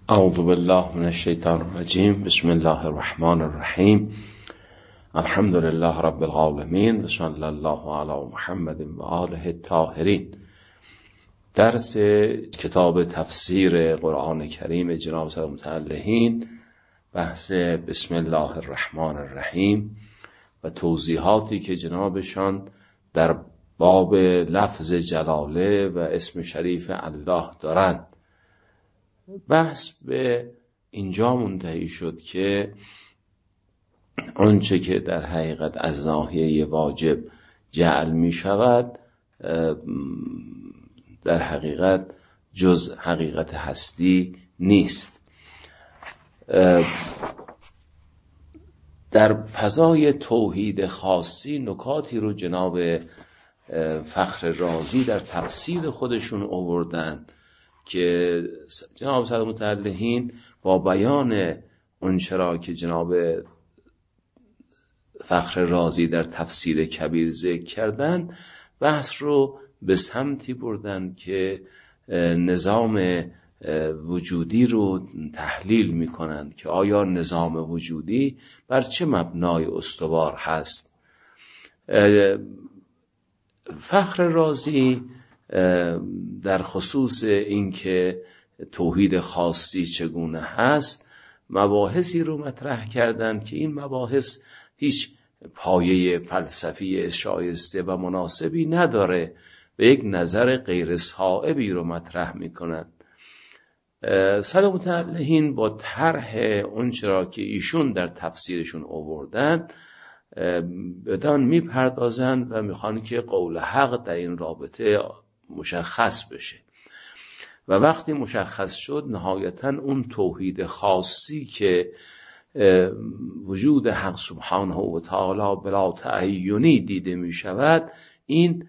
اعوذ بالله من الشیطان الرجیم. بسم الله الرحمن الرحیم. الحمد لله رب العالمین و صلی الله علی محمد و آله الطاهرین. درس کتاب تفسیر قرآن کریم جناب سید متعلهین، بحث بسم الله الرحمن الرحیم و توضیحاتی که جنابشان در باب لفظ جلاله و اسم شریف الله دارند. بحث به اینجا منتهی شد که آنچه که در حقیقت از ناحیه واجب جعل می شود در حقیقت جز حقیقت هستی نیست. در فضای توحید خاصی نکاتی رو جناب فخر رازی در تفسیر خودشون آوردن که جناب سید متعلهین با بیان اون چرا که جناب فخر رازی در تفسیر کبیر ذکر کردن، بحث رو به سمتی بردن که نظام وجودی رو تحلیل میکنن که آیا نظام وجودی بر چه مبنای استوار هست. فخر رازی در خصوص اینکه توحید خاصی چگونه هست مباحثی رو مطرح کردن که این مباحث هیچ پایه فلسفی شایسته و مناسبی نداره و یک نظر غیر صائبی رو مطرح میکنن. سید متعلهین با طرح اون چرا که ایشون در تفسیرشون آوردن بدان میپردازند و میخوان که قول حق در این رابطه مشخص بشه و وقتی مشخص شد نهایتا اون توحید خاصی که وجود حق سبحانه و تعالی بلا تعینی دیده می شود این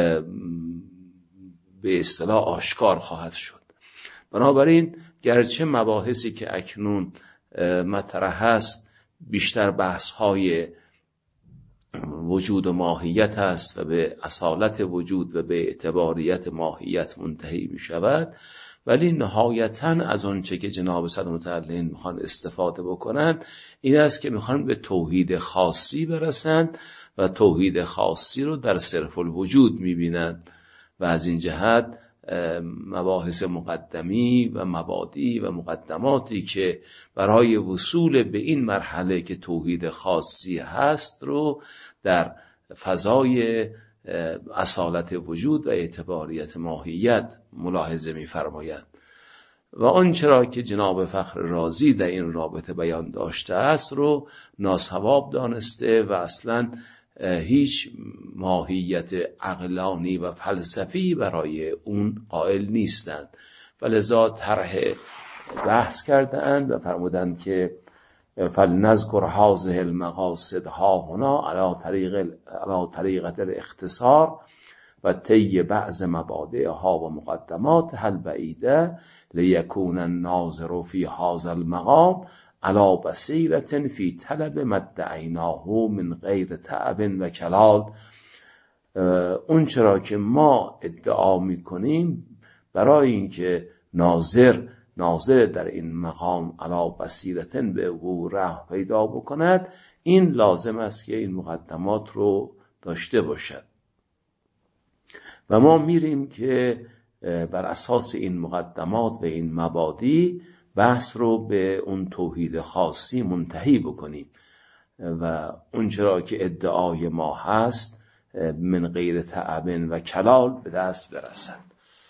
به اصطلاح آشکار خواهد شد. بنابراین گرچه مباحثی که اکنون مطرح هست بیشتر بحث های وجود و ماهیت است و به اصالت وجود و به اعتباریت ماهیت منتهی می شود، ولی نهایتاً از آنچه که جناب سید متعلهین میخوان استفاده بکنن این است که میخوان به توحید خاصی برسند و توحید خاصی رو در صرف الوجود میبینند و از این جهت مباحث مقدمی و مبادی و مقدماتی که برای وصول به این مرحله که توحید خاصی هست رو در فضای اصالت وجود و اعتباریت ماهیت ملاحظه می‌فرمایند و آنچه را که جناب فخر رازی در این رابطه بیان داشته است رو ناصواب دانسته و اصلاً هیچ ماهیت عقلانی و فلسفی برای اون قائل نیستند و لذا طرح بحث کردند و فرمودند که فلنذکر هذه المقاصد ها هنا علی طریقة الاختصار و طی بعض مبادئها و مقدمات هل بعیده لیکون الناظر فی هذا المقام علی بصیرة فی طلب ما ادعیناه من غیر تعب و کلال. اون چرا که ما ادعا میکنیم برای اینکه ناظر در این مقام علی بصیرة به او راه پیدا بکند این لازم است که این مقدمات رو داشته باشد و ما میریم که بر اساس این مقدمات و این مبادی بحث رو به اون توحید خاصی منتهی بکنیم و اون چرا که ادعای ما هست من غیر تعب و کلال به دست برسد.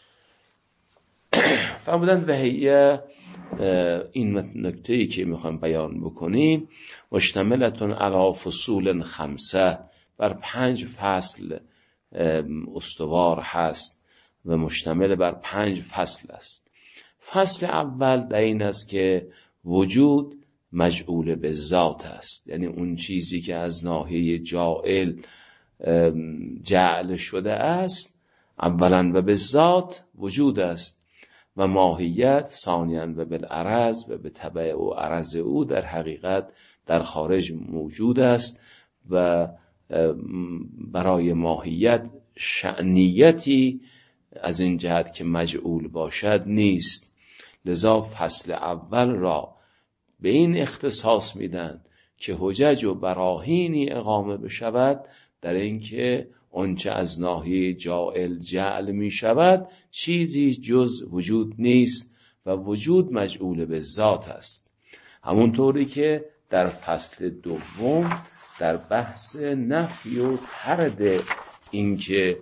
فرمودند وهیه این نکته‌ای که میخوام بیان بکنیم مشتملتون علی فصول 5 بر 5 فصل استوار هست و مشتمل بر 5 فصل است. فصل اول در این است که وجود مجعول به ذات است، یعنی اون چیزی که از ناحیه جاعل جعل شده است اولا و به ذات وجود است و ماهیت ثانیاً و بالعرض و به تبع و عرض او در حقیقت در خارج موجود است و برای ماهیت شأنیتی از این جهت که مجعول باشد نیست. لذا فصل اول را به این اختصاص میدن که حجج و براهینی اقامه بشود در اینکه آنچه از ناحیه جاعل جعل می شود چیزی جز وجود نیست و وجود مجعول به ذات است. همونطوری که در فصل دوم در بحث نفی و طرد اینکه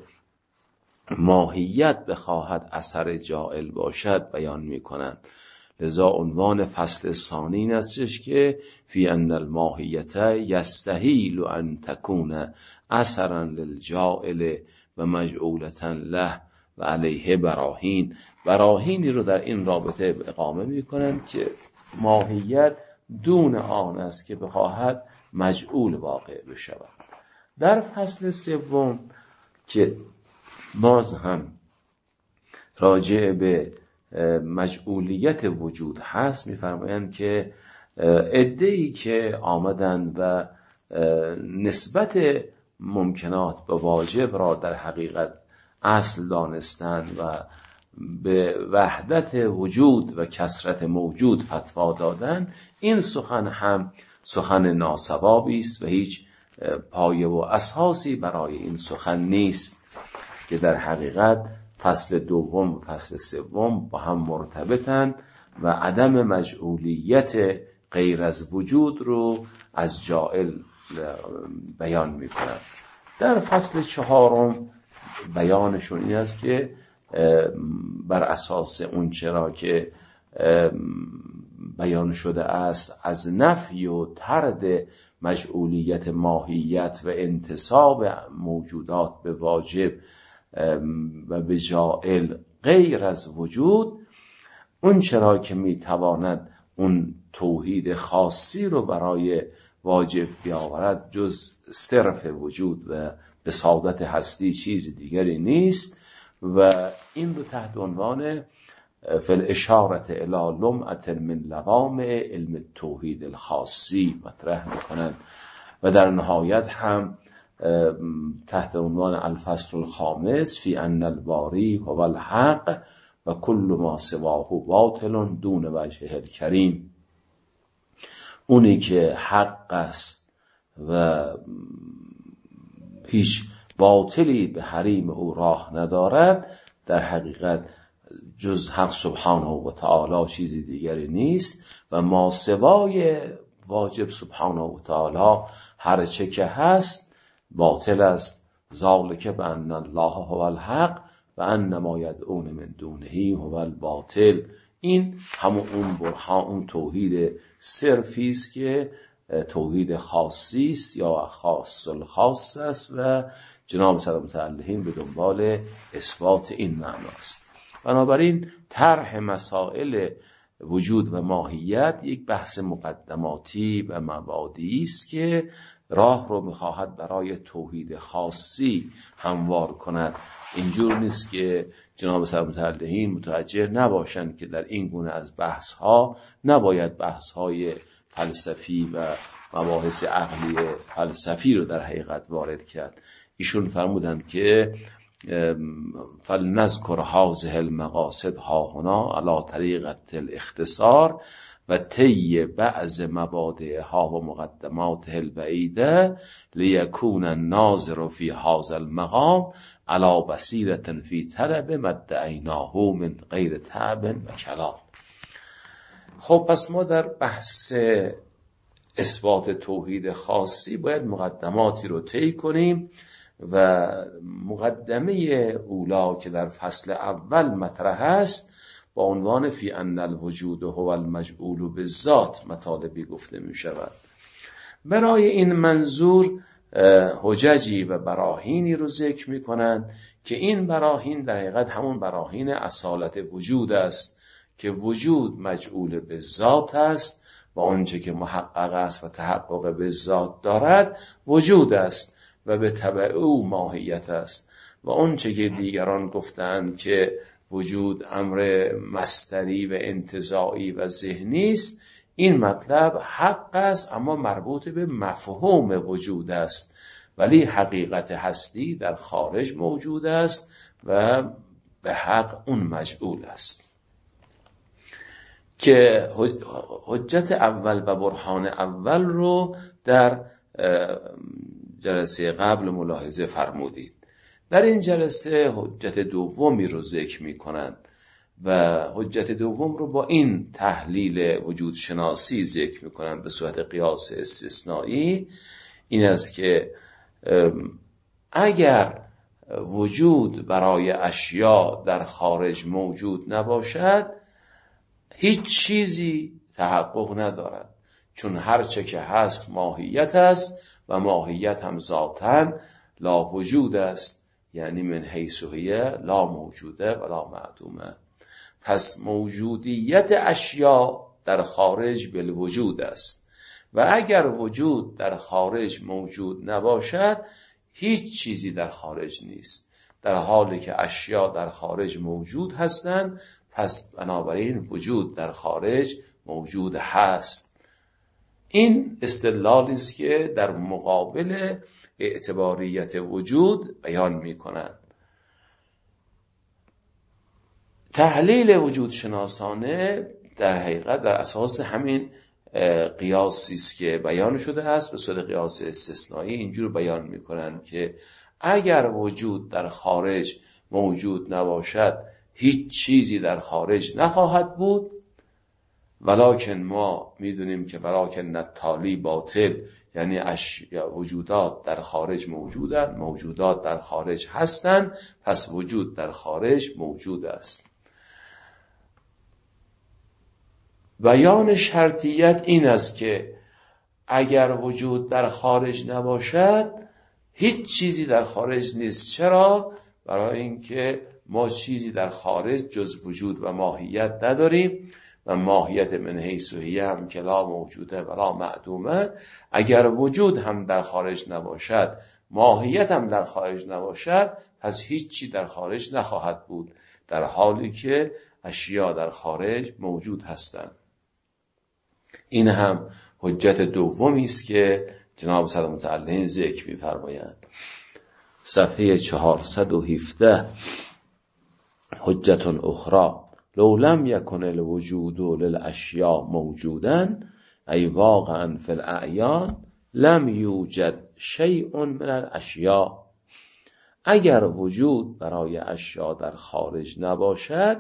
ماهیت بخواهد اثر جاعل باشد بیان می کنند. لذا عنوان فصل ثانی این استش که فی ان الماهیت یستحیل ان تکون اثرا للجاعل و مجعولتا له و علیه براهین. براهینی رو در این رابطه اقامه می کنند که ماهیت دون آن است که بخواهد مجعول واقع بشود. در فصل سوم که باز هم راجع به مجعولیت وجود هست می‌فرمایند که عده‌ای که آمدند و نسبت ممکنات به واجب را در حقیقت اصل دانستند و به وحدت وجود و کثرت موجود فتوا دادند، این سخن هم سخن ناصوابی است و هیچ پایه و اساسی برای این سخن نیست که در حقیقت فصل دوم و فصل سوم با هم مرتبطند و عدم مجعولیت غیر از وجود رو از جاعل بیان می‌کنند. در فصل چهارم بیانشون این است که بر اساس اون چرا که بیان شده است از نفی و طرد مجعولیت ماهیت و انتساب موجودات به واجب و به جاعل غیر از وجود، اون چرا که میتواند اون توحید خاصی رو برای واجب بیاورد جز صرف وجود و بساطت هستی چیز دیگری نیست و این رو تحت عنوان فی الاشارة الی لمعة من لوامع علم توحید الخاصی مطرح میکنند و در نهایت هم تحت عنوان الفصل الخامس فی ان الباری هو الحق و کل ما سواه باطل دون وجهه الکریم، اونی که حق است و هیچ باطلی به حریم او راه ندارد در حقیقت جز حق سبحانه و تعالی چیزی دیگری نیست و ما سوای واجب سبحانه و تعالی هر چه که هست باطل است. ذالک بان الله هو الحق و ان ما یدعون من دونه هو الباطل. این همون اون برهان، اون توحید صرفی است که توحید خاصی است یا خاص الخاص است و جناب صدر متعلقین به دنبال اثبات این معناست. بنابراین طرح مسائل وجود و ماهیت یک بحث مقدماتی و مبادی است که راه رو می‌خواهد برای توحید خاصی هموار کند. اینجور نیست که جناب صدر متعلقین متوجه نباشند که در این گونه از بحث‌ها نباید بحث‌های فلسفی و مباحث عقلی فلسفی رو در حقیقت وارد کرد. ایشون فرمودند که فلنذکر هذه المقاصد ها هنا علی طریقة الاختصار و طی بعض مبادئها و مقدمات البعیده لیکون الناظر فی هذا المقام علی بصیرة فی طلب ما ادعیناه من غیر تعب و کلال. خب پس ما در بحث اثبات توحید خاصی باید مقدماتی رو طی کنیم و مقدمه اولا که در فصل اول مطرح است با عنوان فی ان الوجود هو المجعول بالذات مطالبی گفته می شود. برای این منظور حججی و براهینی رو ذکر می کنند که این براهین در حقیقت همون براهین اصالت وجود است که وجود مجعول به ذات است و آنچه که محقق است و تحقق به ذات دارد وجود است و به تبع او ماهیت است و آنچه که دیگران گفتند که وجود امر مصدری و انتزاعی و ذهنی است، این مطلب حق است اما مربوط به مفهوم وجود است، ولی حقیقت هستی در خارج موجود است و به حق اون مجعول است. که حجت اول و برهان اول رو در جلسه قبل ملاحظه فرمودید. در این جلسه حجت دومی رو ذکر می‌کنند و حجت دوم رو با این تحلیل وجود شناسی ذکر می‌کنند به صورت قیاس استثنایی. این است که اگر وجود برای اشیا در خارج موجود نباشد، هیچ چیزی تحقق ندارد، چون هر چه که هست ماهیت است و ماهیت هم ذاتاً لا وجود است، یعنی من حیث هی لا موجوده ولا معدومه. پس موجودیت اشیا در خارج بالوجود است و اگر وجود در خارج موجود نباشد، هیچ چیزی در خارج نیست، در حالی که اشیا در خارج موجود هستند. پس بنابراین وجود در خارج موجود هست. این استدلالی است که در مقابل اعتباریت وجود بیان می‌کنند. تحلیل وجود شناسانه در حقیقت در اساس همین قیاسی است که بیان شده است به صورت قیاس استثنایی. اینجور بیان می‌کنند که اگر وجود در خارج موجود نباشد، هیچ چیزی در خارج نخواهد بود، ولکن ما میدونیم که ولکن التالی باطل، یعنی وجودات در خارج موجودند، موجودات در خارج هستند، پس وجود در خارج موجود است. بیان شرطیت این است که اگر وجود در خارج نباشد، هیچ چیزی در خارج نیست. چرا؟ برای اینکه ما چیزی در خارج جز وجود و ماهیت نداریم و ماهیت من حیث هی هم که لا موجوده ولا معدومه. اگر وجود هم در خارج نباشد، ماهیت هم در خارج نباشد، پس هیچی در خارج نخواهد بود، در حالی که اشیا در خارج موجود هستند. این هم حجت دومی است که جناب صدر متعلین ذکر می‌فرمایند. صفحه 417. حجت اخرى لو لم يكن الوجود للاشیاء موجودا ای واقعا فی الاعیان لم یوجد شیء من الاشیاء. اگر وجود برای اشیا در خارج نباشد،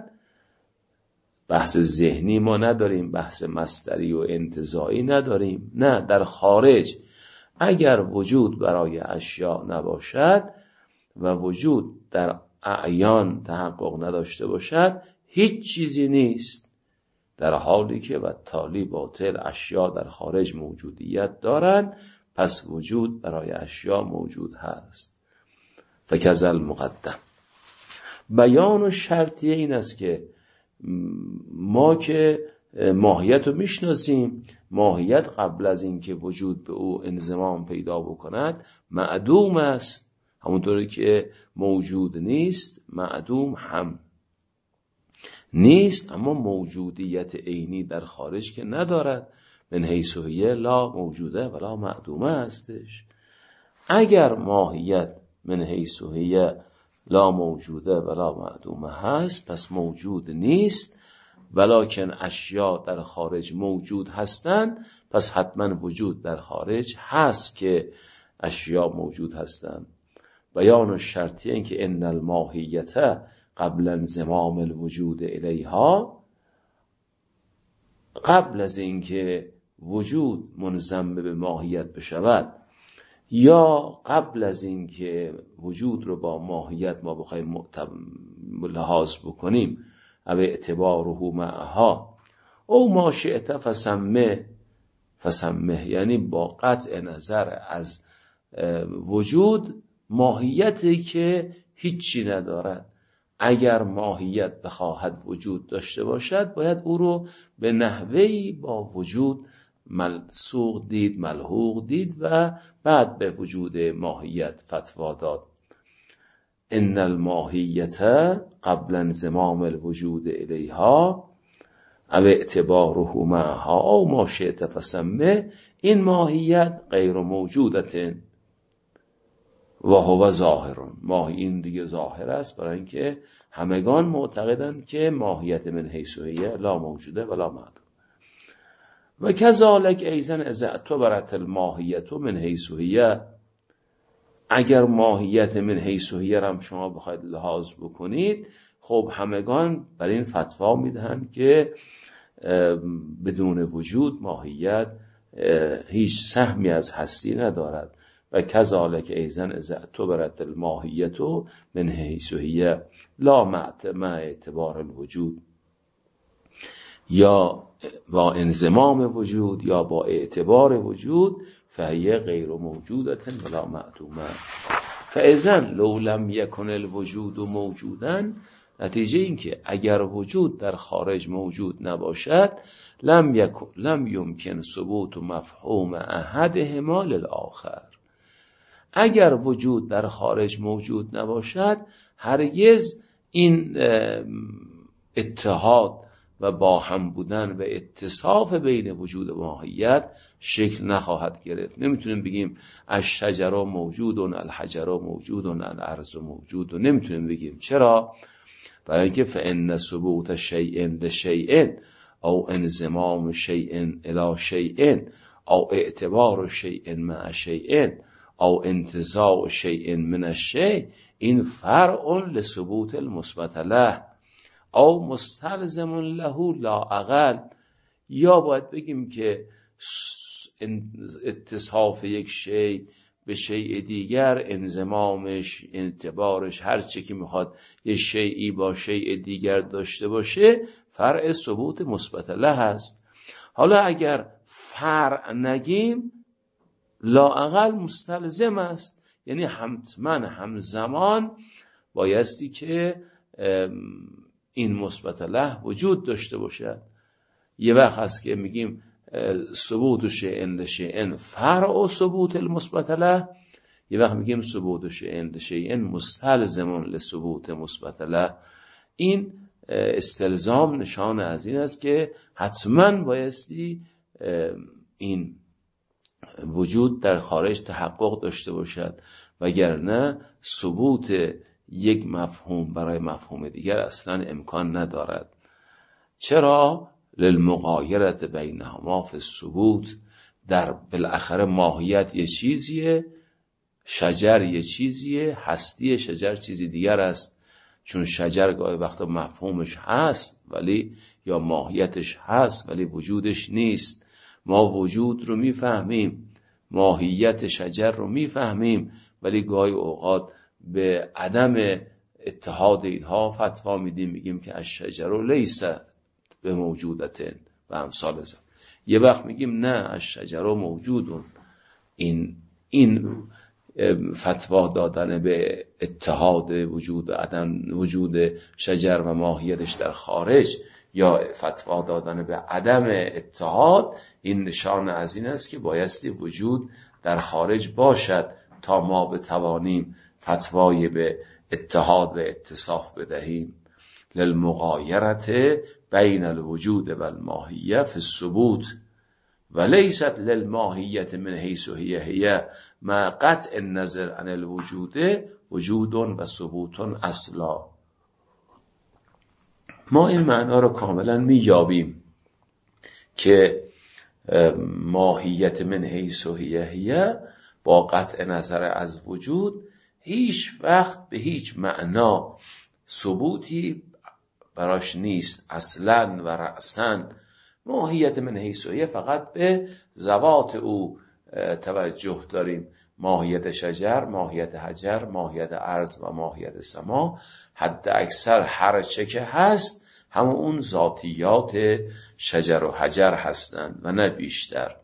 بحث ذهنی ما نداریم، بحث مصدری و انتزاعی نداریم، نه، در خارج اگر وجود برای اشیا نباشد و وجود در اعیان تحقق نداشته باشد، هیچ چیزی نیست، در حالی که و تالی باطل اشیا در خارج موجودیت دارند، پس وجود برای اشیا موجود هست. فکذا المقدم. بیان و شرطیه این است که ما که ماهیت رو میشناسیم، ماهیت قبل از اینکه وجود به او انضمام پیدا بکند معدوم است، همونطوری که موجود نیست معدوم هم نیست، اما موجودیت عینی در خارج که ندارد. من حیث هی لا موجوده ولا معدومه هستش. اگر ماهیت من حیث هی لا موجوده ولا معدومه هست، پس موجود نیست، ولکن اشیا در خارج موجود هستند، پس حتما وجود در خارج هست که اشیا موجود هستند. بیان و شرطی این که ان الماهیت قبل انضمام الوجود الیها، قبل از اینکه وجود منضم به ماهیت بشود یا قبل از اینکه وجود رو با ماهیت ما بخوایم لحاظ بکنیم، او اعتباره معها او ما شئت فسمه، یعنی با قطع نظر از وجود ماهیتی که هیچی ندارد. اگر ماهیت بخواهد وجود داشته باشد، باید او رو به نحوی با وجود ملصوق دید، ملحوق دید و بعد به وجود ماهیت فتوا داد. ان الماهیت قبل انضمام الوجود الیها او اعتباره معها او ما شئت فسمه، این ماهیت غیر موجودت و هو ظاهر. این دیگه ظاهر است، برای اینکه همگان معتقدند که ماهیت من حیث هی لا موجوده ولا معدوم. و کذالک ایضا اذا اعتبرت الماهیت من حیث هی، اگر ماهیت من حیث هی را شما بخواید لحاظ بکنید، خب همگان بر این فتوا میدهند که بدون وجود ماهیت هیچ سهمی از هستی ندارد. و کذالک ایضا اذا اعتبرت الماهیت من حیث هی لا مع اعتبار الوجود، یا با انضمام وجود یا با اعتبار وجود، فهی غیر موجودة ولا معدومة. فاذا لو لم یکن الوجود موجودا، نتیجه این که اگر وجود در خارج موجود نباشد، لم یمکن ثبوت مفهوم احدهما للآخر. اگر وجود در خارج موجود نباشد، هرگز این اتحاد و با هم بودن و اتصاف بین وجود و ماهیت شکل نخواهد گرفت. نمیتونیم بگیم الشجر موجود، الحجر موجود، الارض موجود، و نمیتونیم بگیم. چرا؟ برای اینکه فان ثبوت شیء لشیء او انضمام شیء الی شیء او اعتبار شیء مع شیء او انتزاع شیء من الشیء، این فرع لثبوت المثبت له او مستلزم له لا اقل. یا باید بگیم که اتصاف یک شیء به شیء دیگر، انضمامش، اعتبارش، هر چی که میخواد یک شیئی با شیء دیگر داشته باشه، فرع ثبوت مثبت له هست. حالا اگر فرع نگیم، لااقل مستلزم است، یعنی همزمان بایستی که این مثبت له وجود داشته باشد. یه وقت هست که میگیم ثبوت شیء لشیء فرع ثبوت المثبت له، یه وقت میگیم ثبوت شیء لشیء مستلزم لثبوت مثبت له. این استلزام نشان از این است که حتما بایستی این وجود در خارج تحقق داشته باشد، وگرنه ثبوت یک مفهوم برای مفهوم دیگر اصلا امکان ندارد. چرا؟ للمغایرت بینهما فی الثبوت. در بالاخره ماهیت یه چیزیه، شجر یه چیزیه، هستی شجر چیزی دیگر است. چون شجر گاهی وقتا مفهومش هست ولی یا ماهیتش هست ولی وجودش نیست. ما وجود رو میفهمیم، ماهیت شجر رو میفهمیم، ولی گاهی اوقات به عدم اتحاد اینها فتوا میدیم، میگیم که الشجر لیس به موجودت و امثال ذلک. یه وقت میگیم نه الشجر موجودون. این فتوا دادن به اتحاد وجود و عدم وجود شجر و ماهیتش در خارج، یا فتوا دادن به عدم اتحاد، این نشان از این است که بایستی وجود در خارج باشد تا ما بتوانیم فتوای به اتحاد و اتصاف بدهیم. للمغایرت بین الوجود و الماهیه فی الثبوت و لیست للماهیت من حیث هی مع قطع النظر عن الوجود وجود و ثبوت اصلا. ما این معنا رو کاملا می‌یابیم که ماهیت من حیث هی با قطع نظر از وجود هیچ وقت به هیچ معنا ثبوتی براش نیست اصلا و رأسا. ماهیت من حیث هی فقط به ذوات او توجه داریم. ماهیت شجر، ماهیت حجر، ماهیت ارض و ماهیت سما، حد اکثر هر چه که هست همون اون ذاتیات شجر و حجر هستند و نه بیشتر.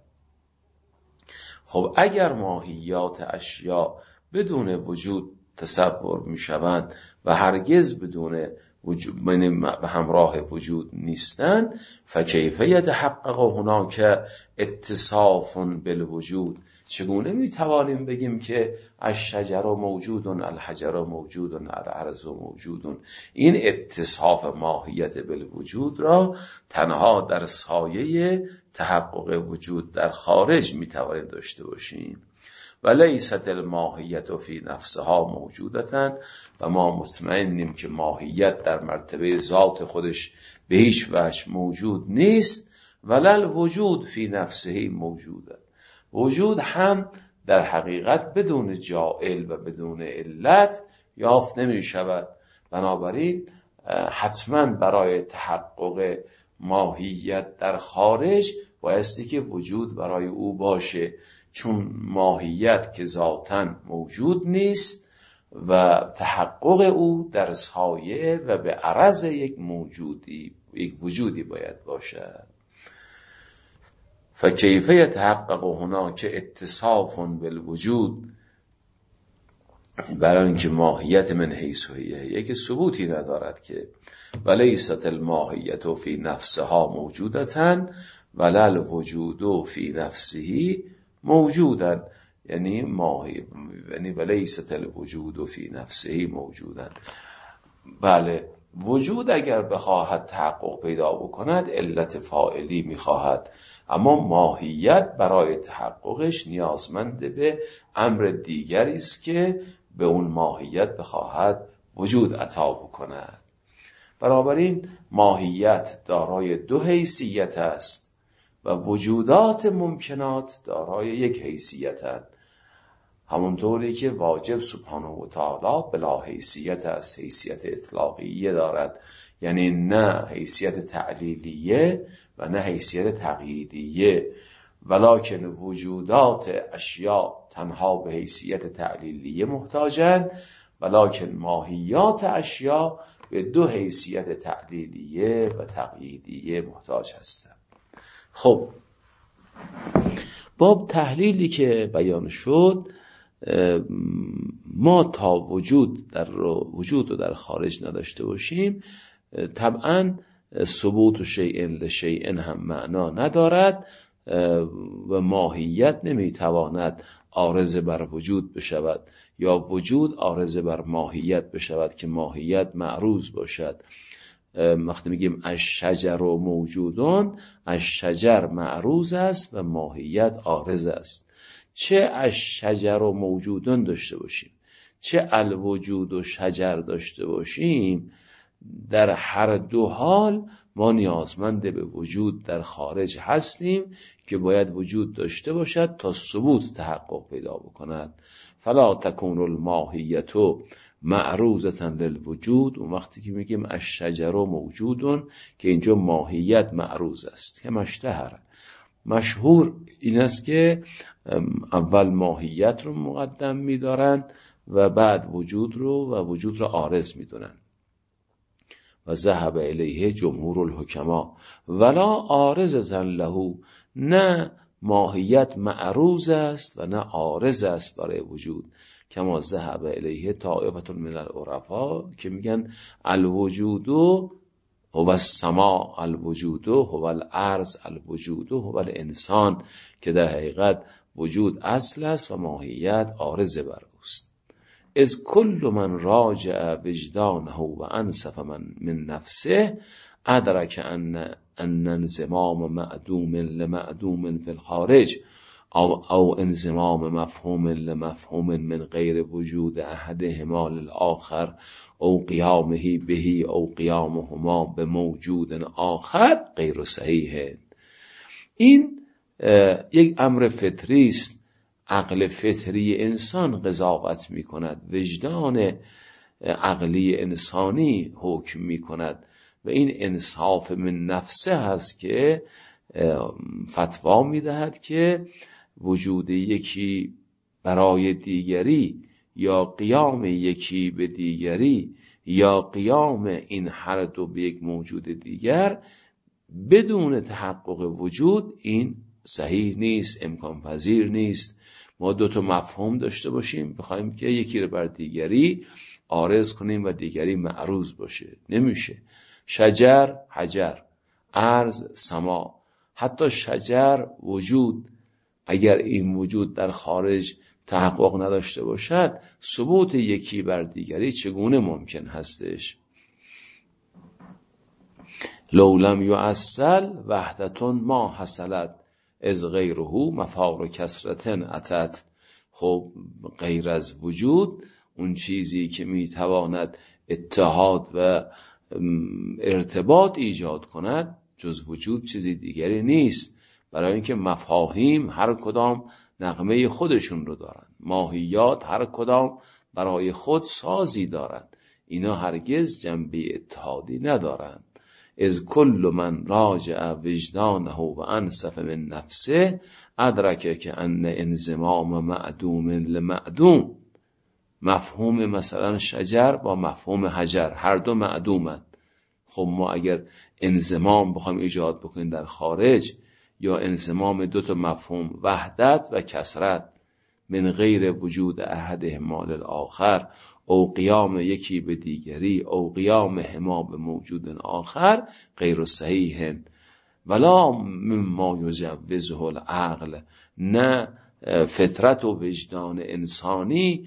خب اگر ماهیات اشیا بدون وجود تصور می شوند و هرگز بدون وجود به همراه وجود نیستند، فکیف یتحقق هناک اتصاف بالوجود. چگونه می توانیم بگیم که الشجر موجود، الحجر موجود، الارض موجود؟ این اتصاف ماهیت بالوجود را تنها در سایه تحقق وجود در خارج می توانیم داشته باشیم. و لیست الماهیت فی نفسها موجودتن، و ما مطمئنیم که ماهیت در مرتبه ذات خودش به هیچ وجه موجود نیست. ولل وجود فی نفسه موجودن، وجود هم در حقیقت بدون جائل و بدون علت یافت نمی شود. بنابراین حتما برای تحقق ماهیت در خارج بایستی که وجود برای او باشه، چون ماهیت که ذاتاً موجود نیست و تحقق او در سایه و به عرض یک وجودی باید باشد. فکیف یتحقق هناک اتصاف بالوجود، برای اینکه ماهیت من حیث هیه یک ثبوتی ندارد که ولیست الماهیت فی نفسها موجودتن ولا الوجود فی نفسه موجودن، یعنی ولیست الوجود فی نفسه موجودن. بله، وجود اگر بخواهد تحقق پیدا بکند علت فاعلی میخواهد، اما ماهیت برای تحققش نیازمند به امر دیگری است که به اون ماهیت بخواهد وجود عطا بکند. بنابراین ماهیت دارای دو حیثیت است و وجودات ممکنات دارای یک حیثیتند. همونطوری که واجب سبحانه و تعالی بلا حیثیت است، حیثیت اطلاقیه دارد، یعنی نه حیثیت تعلیلیه و نه حیثیت تقییدیه، ولکن وجودات اشیاء تنها به حیثیت تعلیلیه محتاجند، ولکن ماهیات اشیاء به دو حیثیت تعلیلیه و تقییدیه محتاج هستند. خب، با تحلیلی که بیان شد، ما تا وجود رو در خارج نداشته باشیم، طبعا ثبوت شیء لشیء هم معنا ندارد و ماهیت نمیتواند عارض بر وجود بشود یا وجود عارض بر ماهیت بشود که ماهیت معروض باشد. وقتی میگیم الشجر موجودون، الشجر معروض است و ماهیت عارض است. چه الشجر موجودون داشته باشیم، چه الوجود و شجر داشته باشیم، در هر دو حال ما نیازمند به وجود در خارج هستیم که باید وجود داشته باشد تا ثبوت تحقق پیدا بکند. فلا تکون الماهیت معروضة للوجود. اون وقتی که میگیم الشجر موجودون که اینجا ماهیت معروض است، که مشهور این است که اول ماهیت رو مقدم می‌دارن و بعد وجود رو عارض می‌دونن. و ذهب الیه جمهور الحکما ولا عارضة له، نه ماهیت معروض است و نه عارض است برای وجود، کما ذهب الیه طائفة من العرفا که میگن الوجود هو السماء، الوجود هو الارض، الوجود هو الانسان، که در حقیقت وجود اصل است و ماهیت عارض بر اوست. از کل من راجع وجدانه و انصف من نفسه ادرک ان انضمام معدوم لمعدوم فی الخارج او انضمام مفهوم لمفهوم من غیر وجود احدهما للآخر او قیامه بهی او قیامهما به موجود آخر غیر صحیح. این یک امر فطری است. عقل فطری انسان قضاوت می کند، وجدان عقلی انسانی حکم می کند و این انصاف من نفسه هست که فتوا می دهد که وجود یکی برای دیگری یا قیام یکی به دیگری یا قیام این هر دو به یک موجود دیگر بدون تحقق وجود این صحیح نیست، امکان پذیر نیست. ما دو تا مفهوم داشته باشیم بخوایم که یکی رو بر دیگری عارض کنیم و دیگری معروض باشه، نمیشه. شجر حجر، ارض سما، حتی شجر وجود، اگر این وجود در خارج تحقق نداشته باشد ثبوت یکی بر دیگری چگونه ممکن هستش؟ لو لم یعسل وحدتون ما حصلت از غیره مفار کسرتن اتت. خب غیر از وجود، اون چیزی که میتواند اتحاد و ارتباط ایجاد کند جز وجود چیزی دیگری نیست. برای اینکه مفاهیم هر کدام نغمه خودشون رو دارن، ماهیات هر کدام برای خود سازی دارند، اینا هرگز جنبه اتحادی ندارند. از کل من راجع وجدانه و انصف من نفسه ادرکه که ان انضمام معدوم لمعدوم. مفهوم مثلا شجر با مفهوم حجر هر دو معدومند. خب ما اگر انضمام بخوایم ایجاد بکنیم در خارج، یا انضمام دو تا مفهوم وحدت و کثرت من غیر وجود احدهما للآخر، او قیام یکی به دیگری، او قیام هما به موجود آخر، غیر صحیح ولا مما یجوزه العقل. نه فطرت و وجدان انسانی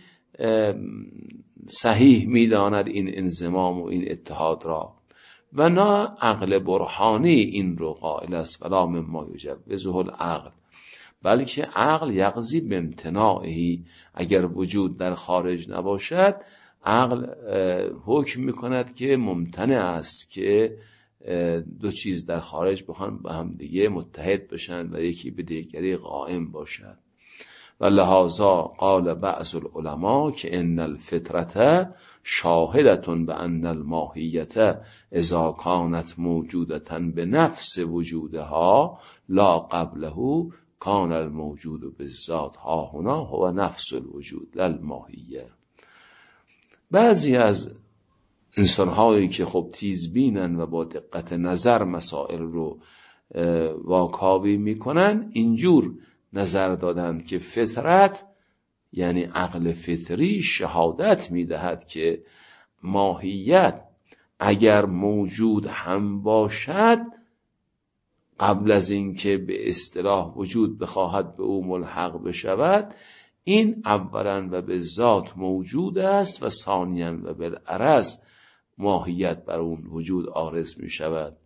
صحیح میداند این انضمام و این اتحاد را، و نه عقل برهانی این رو قائل است ولا مما یجوزه العقل، بلکه عقل یقضی بامتناعه. اگر وجود در خارج نباشد، عقل حکم میکند که ممتنع است که دو چیز در خارج بخوان به هم دیگه متحد بشن و یکی به دیگری قائم باشد. و لحاظا قال بعض العلماء که ان الفطرة شاهدتون به ان الماهیت اذا کانت موجودتا به نفس وجودها لا قبله کان الموجود بالذات ها هنا هو نفس الوجود لا الماهیه. بعضی از انسان‌هایی که خب تیزبینن و با دقت نظر مسائل رو واکاوی میکنن، اینجور نظر دادند که فطرت یعنی عقل فطری شهادت میدهد که ماهیت اگر موجود هم باشد، قبل از اینکه به اصطلاح وجود بخواهد به او ملحق بشود، این اولا و به ذات موجود است و ثانیاً و بالعرض ماهیت بر اون وجود عارض می شود.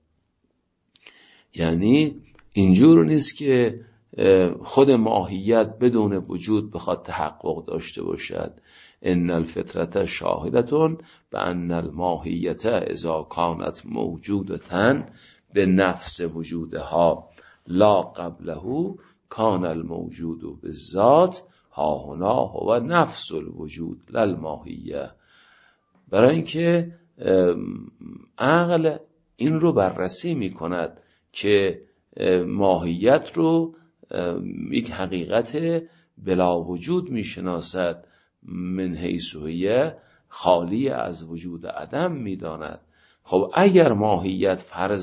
یعنی اینجور نیست که خود ماهیت بدون وجود بخواد تحقق داشته باشد. ان الفطرة شاهدتون به ان الماهیت اذا کانت موجودتن به نفس وجودها لا قبله کان الموجود بالذات ها هنا هو نفس الوجود لا الماهیه. برای اینکه عقل این رو بررسی می کند که ماهیت رو یک حقیقت بلا وجود می شناسد، من حیث هی خالی از وجود عدم می داند. خب اگر ماهیت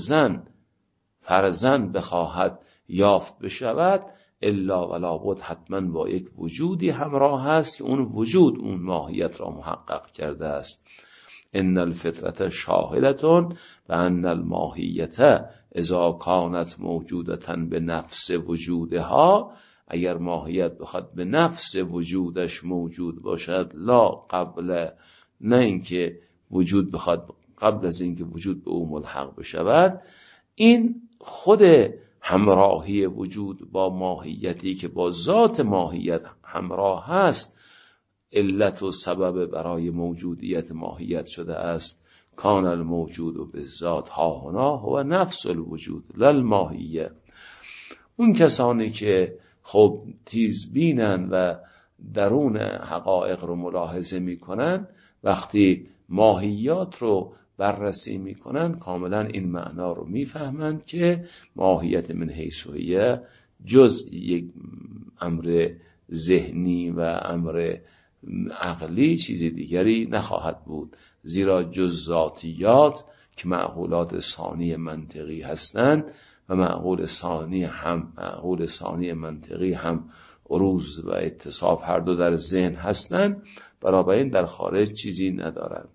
فرزن بخواهد یافت بشود، الا ولا بد حتما با یک وجودی همراه هست که اون وجود اون ماهیت را محقق کرده است. ان الفطرة شاهدتون به ان الماهیت اذا کانت موجودتا به نفس وجودها، اگر ماهیت بخواد به نفس وجودش موجود باشد، لا قبل، نه اینکه وجود بخواد قبل از اینکه وجود به او ملحق بشود، این خود همراهی وجود با ماهیتی که با ذات ماهیت همراه هست علت و سبب برای موجودیت ماهیت شده است. کان الموجود و بالذات ها هنا هو نفس الوجود لا الماهیه. اون کسانی که خب تیزبینن و درون حقایق رو ملاحظه میکنن، وقتی ماهیات رو بررسی میکنن کاملا این معنا رو میفهمند که ماهیت من حیث هی جز یک امر ذهنی و امر عقلی چیز دیگری نخواهد بود، زیرا جز ذاتیات که معقولات ثانی منطقی هستند و معقول ثانی منطقی هم عروض و اتصاف هر دو در ذهن هستند، برابر این در خارج چیزی ندارند.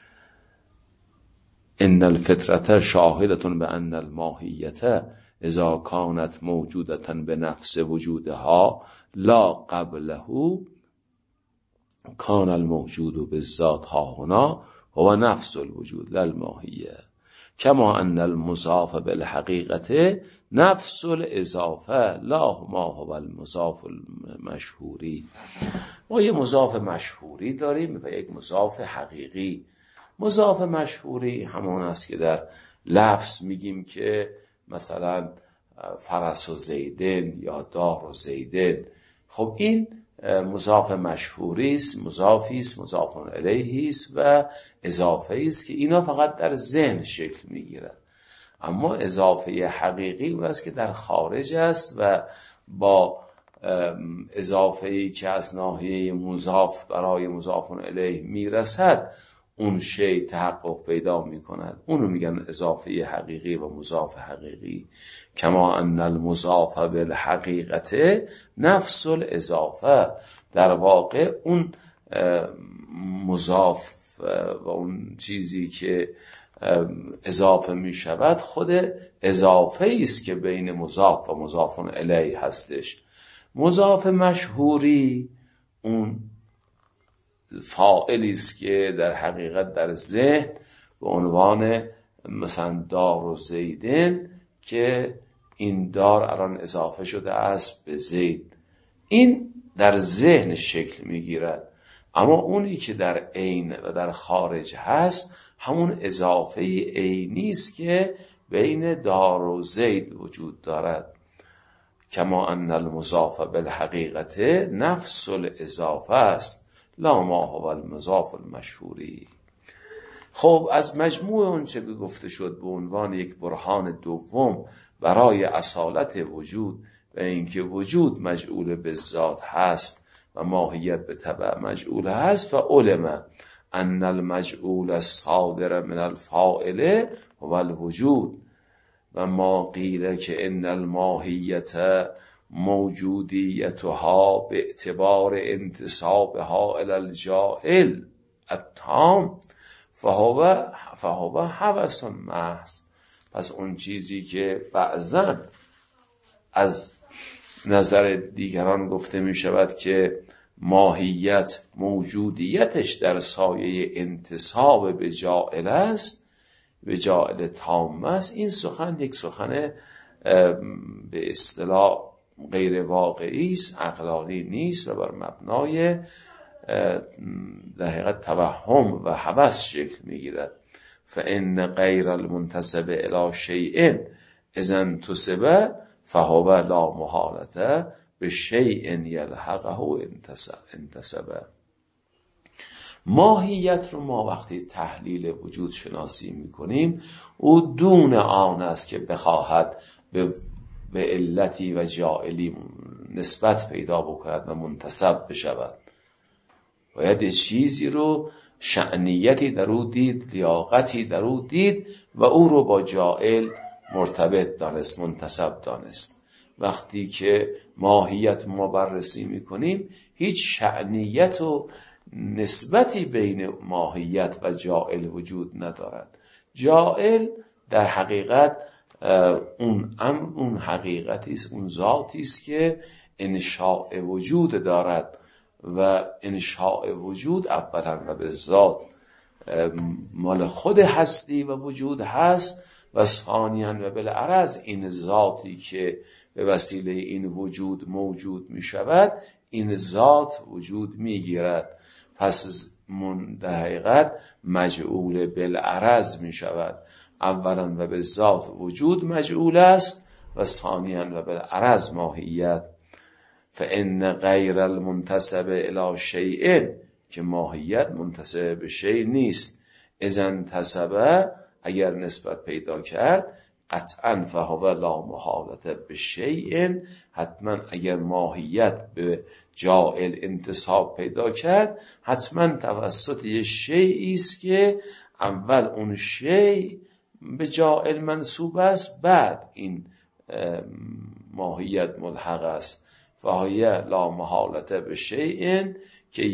ان الفطرة شاهدتون به ان الماهیت اذا کانت موجودتا به نفس وجودها لا قبله کان الموجود بالذات ها هنا هو نفس الوجود لا الماهیه. کما ان المضاف بالحقیقت نفس الاضافه لا ما هو المضاف المشهوری. ما یه مضاف مشهوری داریم و یک مضاف حقیقی. مضاف مشهوری همون است که در لفظ میگیم که مثلا فرس و زیدن یا دار و زیدن. خب این مضاف مشهوری است، مضافی است، مضاف الیه است و اضافه است که اینا فقط در ذهن شکل میگیرد. اما اضافه حقیقی اون است که در خارج است و با اضافه‌ای که از ناحیه مضاف برای مضاف الیه میرسد اون شی تحقق پیدا میکند. اونو میگن اضافه حقیقی و مضاف حقیقی. کما ان المضاف بالحقیقت نفس الاضافه، در واقع اون مضاف و اون چیزی که اضافه می شود خود اضافه است که بین مضاف و مضاف الیه هستش. مضاف مشهوری اون فاعلی است که در حقیقت در ذهن به عنوان مثلا دار و زیدن که این دار الان اضافه شده است به زید، این در ذهن شکل میگیرد. اما اونی که در عین و در خارج هست همون اضافه عینی است که بین دار و زید وجود دارد. کما ان المضاف بالحقیقت نفس الاضافه است لا ما هو المضاف المشهوری. خب از مجموع اون چه گفته شد به عنوان یک برهان دوم برای اصالت وجود و اینکه وجود مجعول به ذات هست و ماهیت به تبع مجعول هست، و علم ان المجعول الصادر من الفاعل هو الوجود و ما قیل که ان الماهیت موجودیتها به اعتبار انتسابها الی الجاعل التام فهو هوس محض. پس اون چیزی که بعضا از نظر دیگران گفته می شود که ماهیت موجودیتش در سایه انتساب به جاعل است، به جاعل تام است، این سخن یک سخن به اصطلاح غیر واقعی است، عقلانی نیست و بر مبنای در حقیقت توهم و هوس شکل میگیرد. فان غیر المنتسب الی شیء اذا انتسب فهو لا محالة بشیء یلحقه انتسب. ماهیت رو ما وقتی تحلیل وجود شناسی میکنیم او دون آن است که بخواهد به علتی و جاعلی نسبت پیدا بکند و منتسب بشود. باید یه چیزی رو شأنیتی در او دید، لیاقتی در او دید و او رو با جاعل مرتبط دانست، منتسب دانست. وقتی که ماهیت ما بررسی میکنیم هیچ شأنیت و نسبتی بین ماهیت و جاعل وجود ندارد. جاعل در حقیقت اون حقیقتی است، اون ذاتی است که انشاء وجود دارد و انشاء وجود اولا و به ذات مال خود هستی و وجود هست و ثانیاً و بالعرض این ذاتی که به وسیله این وجود موجود می شود این ذات وجود می گیرد. پس در حقیقت مجعول بالعرض می شود. اولا و به ذات وجود مجعول است و ثانیاً و بالعرض ماهیت. فان غیر المنتسب الی شیء، که ماهیت منتسب به شیء نیست، اذا انتسب، اگر نسبت پیدا کرد، قطعا فهو لا محالة بشیء، حتما اگر ماهیت به جاعل انتساب پیدا کرد حتما توسط یه شیئی است که اول اون شیء به جاعل منسوب است، بعد این ماهیت ملحق است. فهی لا محالة بشیء که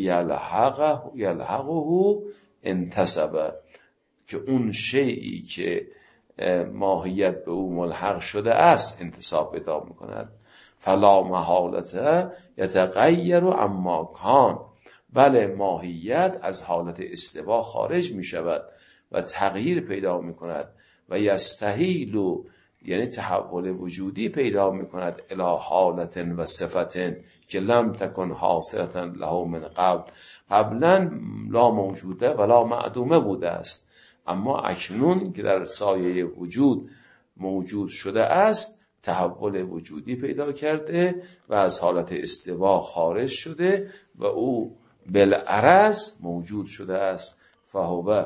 یلحقه انتسب، که اون شیئی که ماهیت به او ملحق شده است انتساب پیدا میکند. فلا محالة یتغیر عما کان، بله ماهیت از حالت استوا خارج می شود و تغییر پیدا می کند و یستحیل یعنی تحول وجودی پیدا میکند الی حالت و صفت که لم تکن حاصلتا له من قبل، قبلا لا موجوده ولا معدومه بوده است، اما اکنون که در سایه وجود موجود شده است تحول وجودی پیدا کرده و از حالت استوا خارج شده و او بالعرض موجود شده است. فهو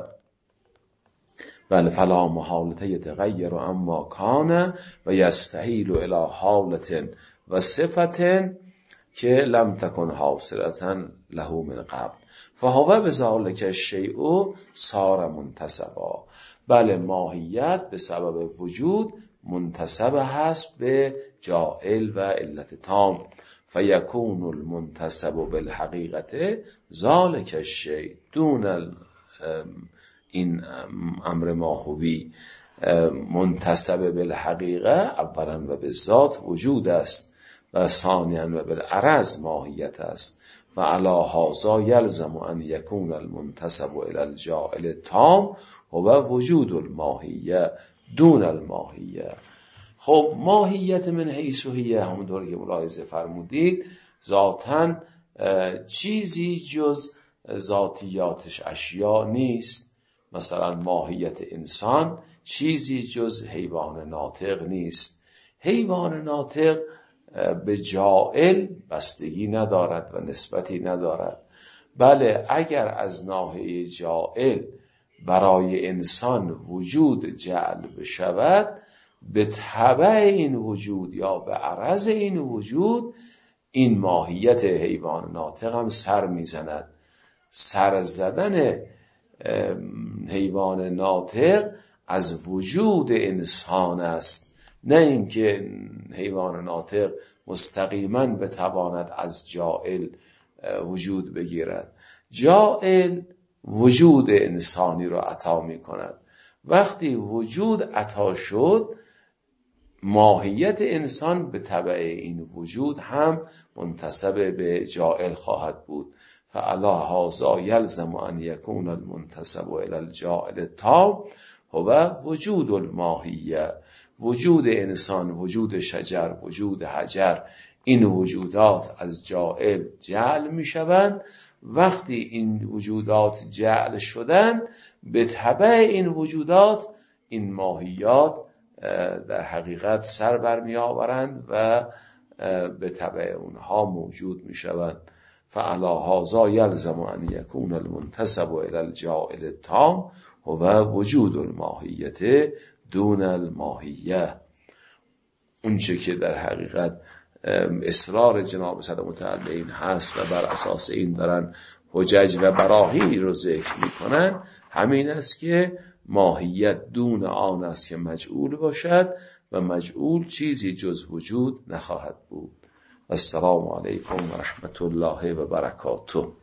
بل فلا محالت یتغیر اما کان و یستحیل الی حالت و صفت که لم تکن حاصلتا له من قبل. فهو بذلک الشیء صار منتسبا. بله ماهیت به سبب وجود منتسب هست به جاعل و علت تام. فیکون المنتسب بالحقیقت ذلک الشیء دون این امر ماهوی. منتسب بالحقیقه اولا و به ذات وجود است و ثانیا و بالعرض ماهیت است. فعلی هذا یلزم ان یکون المنتسب الی الجاعل التام هو وجود الماهیه دون الماهیه. خب ماهیت من حیث هی، همونطور که ملاحظه فرمودید، ذاتاً چیزی جز ذاتیاتش اشیا نیست. مثلا ماهیت انسان چیزی جز حیوان ناطق نیست. حیوان ناطق به جاعل بستگی ندارد و نسبتی ندارد. بله اگر از ناحیه جاعل برای انسان وجود جعل بشود، به تبع این وجود یا به عرض این وجود این ماهیت حیوان ناطق هم سر میزند. سر زدن حیوان ناطق از وجود انسان است، نه اینکه حیوان ناطق مستقیما بتواند از جاعل وجود بگیرد. جاعل وجود انسانی را عطا می کند. وقتی وجود عطا شد، ماهیت انسان به تبع این وجود هم منتسب به جاعل خواهد بود. فعلی هذا یلزم ان یکون المنتسب الی الجاعل التام هو وجود الماهیه. وجود انسان، وجود شجر، وجود حجر، این وجودات از جاعل جعل می شوند. وقتی این وجودات جعل شدن، به تبع این وجودات این ماهیات در حقیقت سر برمی آورند و به تبع اونها موجود می شوند. فعلی هذا یلزم ان یکون المنتسب الی الجاعل التام هو وجود الماهیت دون الماهیه. اونچه که در حقیقت اصرار جناب صدر متعالین هست و بر اساس این دارن حجج و براهین رو ذکر میکنن همین است که ماهیت دون آن است که مجعول باشد و مجعول چیزی جز وجود نخواهد بود. السلام علیکم و رحمت الله و برکاته.